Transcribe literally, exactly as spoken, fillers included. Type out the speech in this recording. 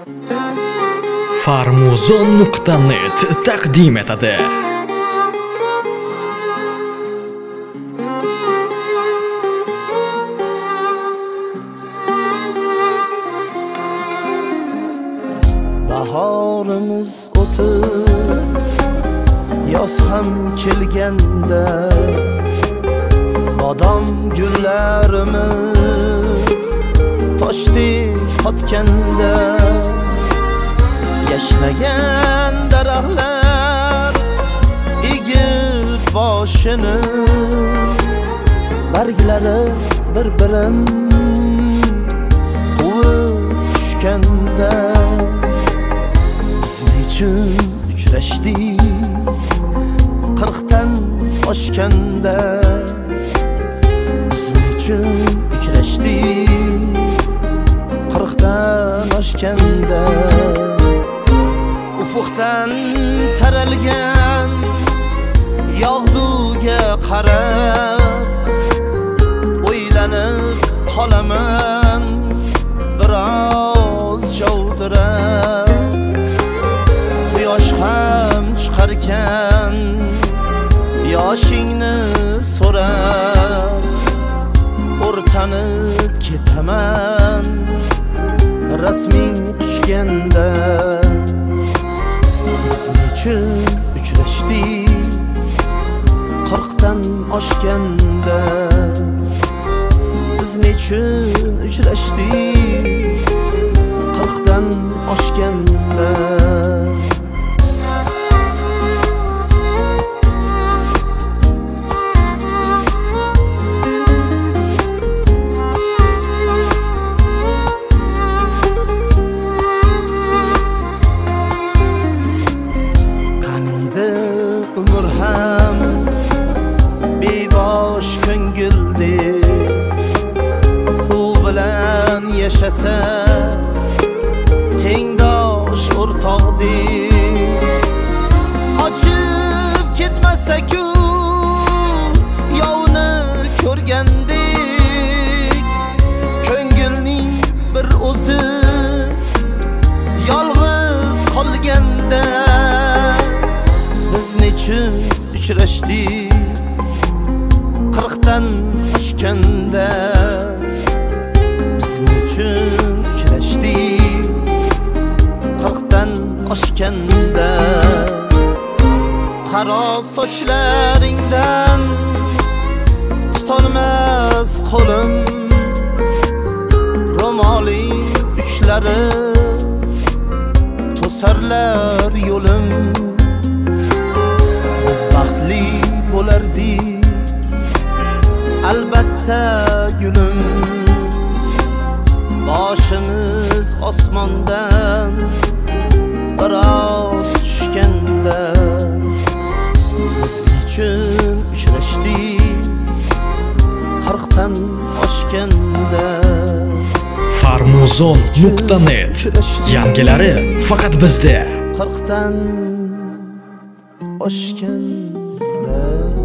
Farmuzon nuqta net taqdim etadi. Bahorimiz o'tib, yoz ham kelganda, bodom gullarimiz toshdek qotganda, yashnagan daraxtlar egib boshini, barglari bir-birin quvib tushganda, biz nechun uchrashdik qirqdan oshganda, biz nechun uchrashdik qirqdan oshganda. Ufukdan taralgan yog'duga qarab o'ylanib qolaman biroz jovdirab. Quyosh ham chiqarkan yoshingni so'rab, o'rtanib ketaman rasming quchganda. Biz nechun uchrashdik qirqdan oshganda, biz nechun uchrashdik qirqdan oshganda. Umr ham bebosh ko'ngildek, u bilan yashasa tengdosh o'rtoqdek. Qochib ketmasa-ku yovni ko'rgandek, ko'ngilning bir o'zi yolg'iz qolganda. Biz nechun uchrashdik qirqdan oshganda, biz nechun uchrashdik qirqdan oshganda. Qaro sochlaringdan tutolmas qo'lim, ro'moling uchlari to'sarlar yo'lim. Biz baxtli bo'lardik albatta gulim, boshimiz osmondan biroz tushganda. Biz nechun uchrashdik qirqdan oshganda. Farmuzon nuqta net yangilari faqat bizda. qirqdan oshganda.